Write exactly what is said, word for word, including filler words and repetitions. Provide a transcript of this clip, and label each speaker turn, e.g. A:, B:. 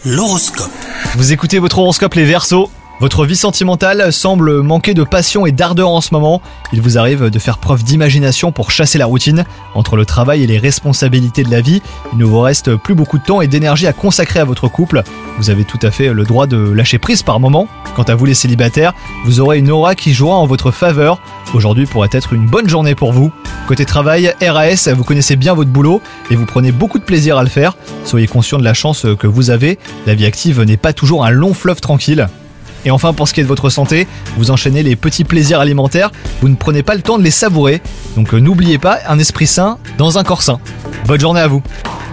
A: L'horoscope.
B: Vous écoutez votre horoscope les Verseaux. Votre vie sentimentale semble manquer de passion et d'ardeur en ce moment. Il vous arrive de faire preuve d'imagination pour chasser la routine. Entre le travail et les responsabilités de la vie, il ne vous reste plus beaucoup de temps et d'énergie à consacrer à votre couple. Vous avez tout à fait le droit de lâcher prise par moment. Quant à vous les célibataires, vous aurez une aura qui jouera en votre faveur. Aujourd'hui pourrait être une bonne journée pour vous. Côté travail, R A S, vous connaissez bien votre boulot et vous prenez beaucoup de plaisir à le faire. Soyez conscient de la chance que vous avez. La vie active n'est pas toujours un long fleuve tranquille. Et enfin, pour ce qui est de votre santé, vous enchaînez les petits plaisirs alimentaires, vous ne prenez pas le temps de les savourer. Donc euh, n'oubliez pas, un esprit sain dans un corps sain. Bonne journée à vous.